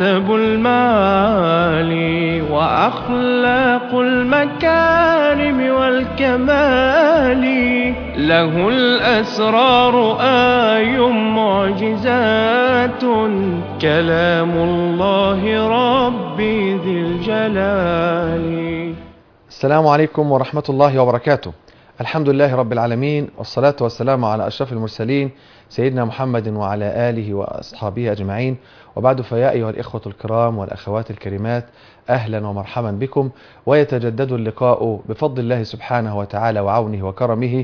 ونسب المعالي وأخلاق المكارم والكمال، له الأسرار آي معجزات، كلام الله ربي ذي الجلال. السلام عليكم ورحمة الله وبركاته. الحمد لله رب العالمين، والصلاة والسلام على أشرف المرسلين سيدنا محمد وعلى آله وأصحابه أجمعين، وبعد فيا أيها الإخوة الكرام والأخوات الكريمات، أهلا ومرحبا بكم، ويتجدد اللقاء بفضل الله سبحانه وتعالى وعونه وكرمه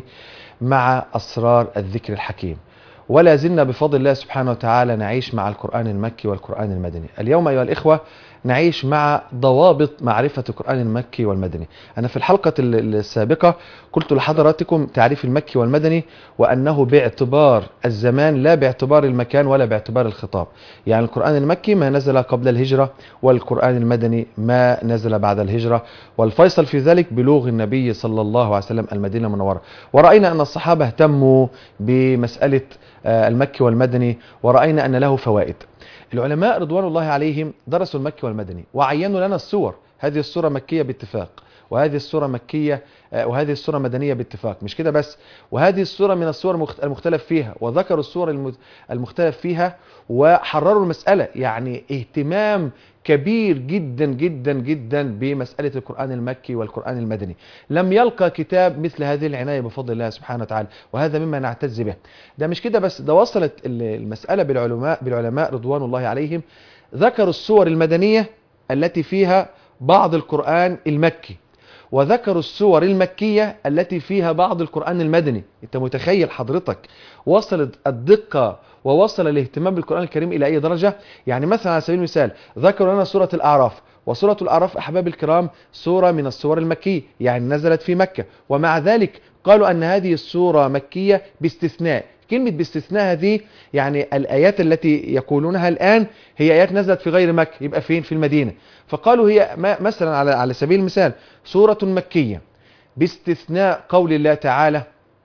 مع أسرار الذكر الحكيم. ولا زلنا بفضل الله سبحانه وتعالى نعيش مع القرآن المكي والقرآن المدني. اليوم أيها الإخوة نعيش مع ضوابط معرفة القرآن المكي والمدني. أنا في الحلقة السابقة قلت لحضراتكم تعريف المكي والمدني، وأنه باعتبار الزمان لا باعتبار المكان ولا باعتبار الخطاب. يعني القرآن المكي ما نزل قبل الهجرة، والقرآن المدني ما نزل بعد الهجرة، والفيصل في ذلك بلوغ النبي صلى الله عليه وسلم المدينة المنورة. ورأينا أن الصحابة اهتموا بمسألة المكي والمدني، ورأينا أن له فوائد. العلماء رضوان الله عليهم درسوا المكي والمدني وعينوا لنا السور. هذه السورة مكية باتفاق، وهذه السورة مكية، وهذه السورة مدنية باتفاق. مش كده بس، وهذه السورة من السور المختلف فيها، وذكروا السور المختلف فيها وحرروا المسألة. يعني اهتمام كبير جدا جدا جدا بمسألة القرآن المكي والقرآن المدني. لم يلقى كتاب مثل هذه العناية بفضل الله سبحانه وتعالى، وهذا مما نعتز به. ده مش كده بس، ده وصلت المسألة بالعلماء رضوان الله عليهم ذكروا السور المدنية التي فيها بعض القرآن المكي، وذكروا السور المكية التي فيها بعض القرآن المدني. انت متخيل حضرتك وصلت الدقة ووصل الاهتمام بالقرآن الكريم إلى أي درجة؟ يعني مثلا على سبيل المثال ذكروا لنا سورة الأعراف، وسورة الأعراف أحباب الكرام سورة من السور المكية، يعني نزلت في مكة، ومع ذلك قالوا أن هذه السورة مكية باستثناء. كلمة باستثناء هذه يعني الآيات التي يقولونها الآن هي آيات نزلت في غير مكة، يبقى فين؟ في المدينة. فقالوا هي مثلا على سبيل المثال سورة مكية باستثناء قول الله تعالى: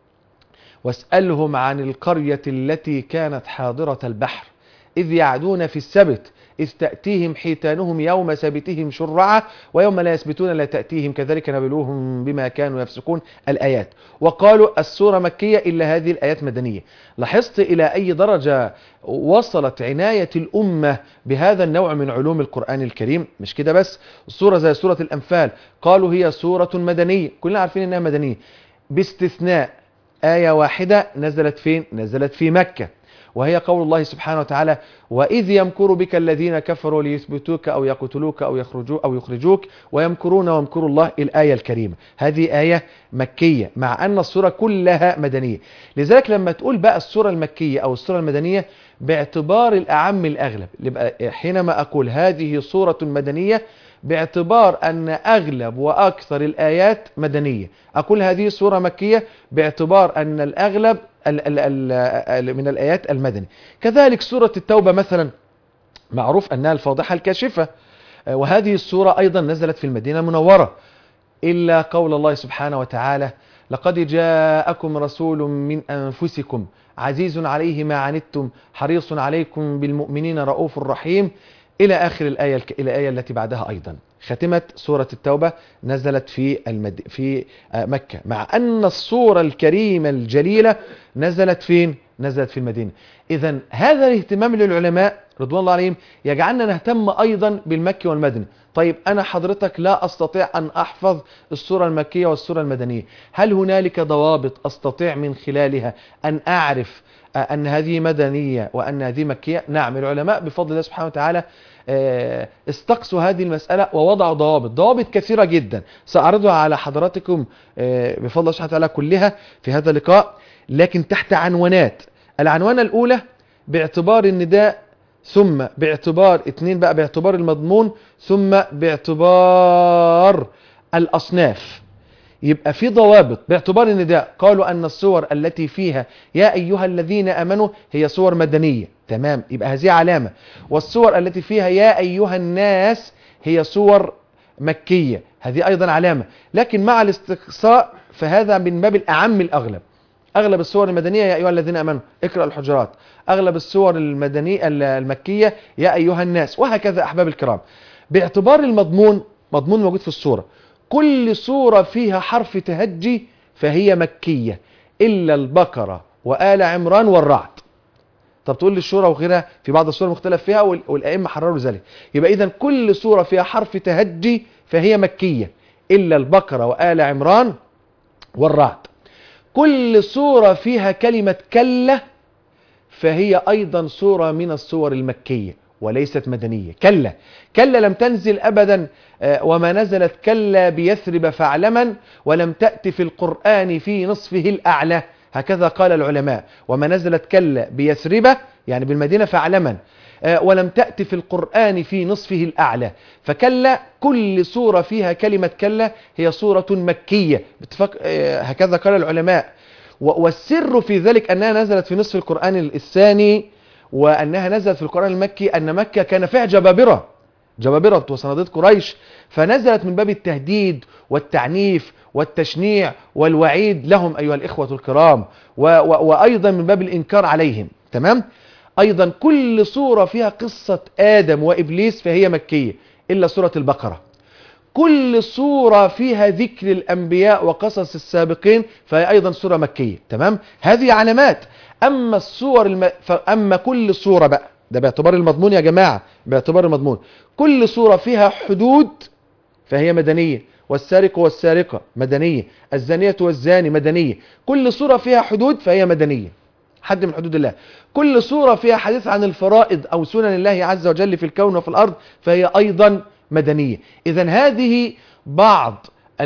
واسألهم عن القرية التي كانت حاضرة البحر إذ يعدون في السبت إذ تأتيهم حيتانهم يوم سبتهم شرعا ويوم لا يسبتون لا تأتيهم كذلك نبلوهم بما كانوا يفسقون. الآيات. وقالوا السورة مكية إلا هذه الآيات مدنية. لاحظت إلى أي درجة وصلت عناية الأمة بهذا النوع من علوم القرآن الكريم؟ مش كده بس، السورة زي سورة الأنفال قالوا هي سورة مدنية، كلنا عارفين إنها مدنية، باستثناء آية واحدة نزلت فين؟ نزلت في مكة، وهي قول الله سبحانه وتعالى: وإذ يمكر بك الذين كفروا ليثبتوك أو يقتلوك أو يخرجوك ويمكرون ويمكر الله. الآية الكريمة هذه آية مكية، مع أن السورة كلها مدنية. لذلك لما تقول بقى السورة المكية أو السورة المدنية باعتبار الأعم الأغلب، حينما أقول هذه سورة مدنية باعتبار أن أغلب وأكثر الآيات مدنية، أقول هذه سورة مكية باعتبار أن الأغلب من الآيات المدني. كذلك سورة التوبة مثلا معروف أنها الفاضحة الكاشفة، وهذه السورة أيضا نزلت في المدينة المنورة، إلا قول الله سبحانه وتعالى: لقد جاءكم رسول من أنفسكم عزيز عليه ما عنتم حريص عليكم بالمؤمنين رؤوف رحيم، إلى آخر الآية التي بعدها. أيضا ختمت سورة التوبة نزلت في مكة، مع أن السورة الكريمة الجليلة نزلت فين؟ نزلت في المدينة. إذن هذا الاهتمام للعلماء رضوان الله عليهم يجعلنا نهتم أيضا بالمكي والمدني. طيب أنا حضرتك لا أستطيع أن أحفظ السورة المكية والسورة المدنية، هل هنالك ضوابط أستطيع من خلالها أن أعرف أن هذه مدنية وأن هذه مكية؟ نعم، العلماء بفضل الله سبحانه وتعالى استقصوا هذه المسألة ووضعوا ضوابط كثيرة جدا، سأعرضها على حضراتكم بفضل الله سبحانه وتعالى كلها في هذا اللقاء، لكن تحت عنوانات. العنوانة الأولى باعتبار النداء، ثم باعتبار باعتبار المضمون، ثم باعتبار الأصناف. يبقى في ضوابط باعتبار النداء. قالوا أن السور التي فيها يا أيها الذين آمنوا هي سور مدنية، تمام، يبقى هذه علامة. والسور التي فيها يا أيها الناس هي سور مكية، هذه أيضا علامة. لكن مع الاستقصاء فهذا من باب الأعم الأغلب. أغلب السور المدنية يا أيها الذين آمنوا اقرأوا الحجرات، أغلب السور المدنية المكية يا أيها الناس، وهكذا أحباب الكرام. باعتبار المضمون، مضمون موجود في السورة، كل سورة فيها حرف تهجي فهي مكية إلا البقرة وآل عمران والرعد. طب تقول لي السورة وغيرها في بعض السور مختلف فيها والأئمة حرروا ذلك. يبقى إذن كل سورة فيها حرف تهجي فهي مكية إلا البقرة وآل عمران والرعد. كل سورة فيها كلمة كلا فهي أيضا سورة من السور المكية وليست مدنية. كلا لم تنزل أبدا، وما نزلت كلا بيثرب فاعلما ولم تأت في القرآن في نصفه الأعلى، هكذا قال العلماء. وما نزلت كلا بيثرب يعني بالمدينة فاعلما، ولم تأت في القرآن في نصفه الأعلى. فكلا كل سورة فيها كلمة كلا هي سورة مكية هكذا قال العلماء. والسر في ذلك أنها نزلت في نصف القرآن الثاني، وأنها نزلت في القرآن المكي أن مكة كان فيها جبابرة وصناديد قريش، فنزلت من باب التهديد والتعنيف والتشنيع والوعيد لهم أيها الإخوة الكرام، وأيضا من باب الإنكار عليهم. تمام. أيضا كل سورة فيها قصة آدم وإبليس فهي مكية إلا سورة البقرة. كل سورة فيها ذكر الأنبياء وقصص السابقين فهي أيضا سورة مكية. تمام. هذه علامات. أما السور أما كل سورة بقى، ده باعتبار المضمون يا جماعة، باعتبار المضمون، كل سورة فيها حدود فهي مدنية. والسارق والسارقة مدنية، الزانية والزاني مدنية. كل سورة فيها حدود فهي مدنية، حد من حدود الله. كل سورة فيها حديث عن الفرائض أو سنن الله عز وجل في الكون وفي الأرض فهي أيضا مدنية. إذن هذه بعض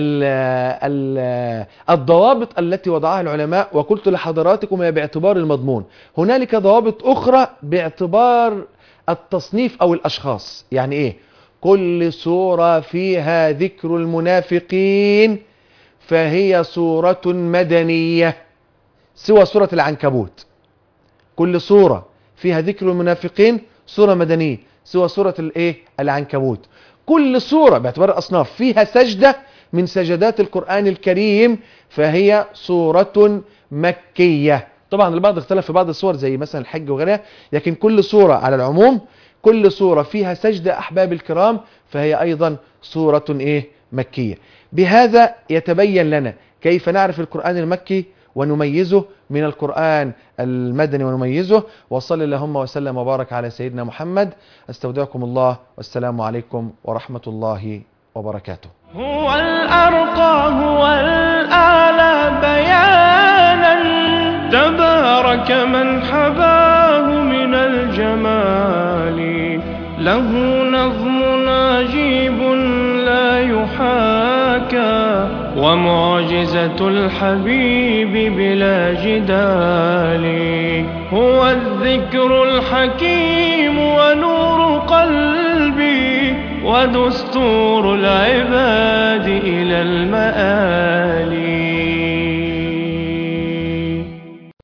الضوابط التي وضعها العلماء، وقلت لحضراتكم هي باعتبار المضمون. هنالك ضوابط أخرى باعتبار التصنيف أو الأشخاص. يعني إيه؟ كل سورة فيها ذكر المنافقين فهي سورة مدنية سوى سورة العنكبوت. كل سورة فيها ذكر المنافقين سورة مدنية سوى سورة العنكبوت. كل سورة باعتبار الأصناف فيها سجدة من سجدات القرآن الكريم فهي سورة مكية. طبعا البعض اختلف في بعض السور زي مثلا الحج وغيرها، لكن كل سورة على العموم كل سورة فيها سجدة أحباب الكرام فهي أيضا سورة مكية. بهذا يتبين لنا كيف نعرف القرآن المكي ونميزه من القرآن المدني ونميزه. وصلى اللهم وسلم وبارك على سيدنا محمد. استودعكم الله والسلام عليكم ورحمة الله وبركاته. هو الأرقى هو الأعلى بيانا، تبارك من حباه من الجمال. له نظم عجيب لا يحاكى، ومعجزة الحبيب بلا جدال. هو الذكر الحكيم ونور قلبي، ودستور العباد إلى المآل.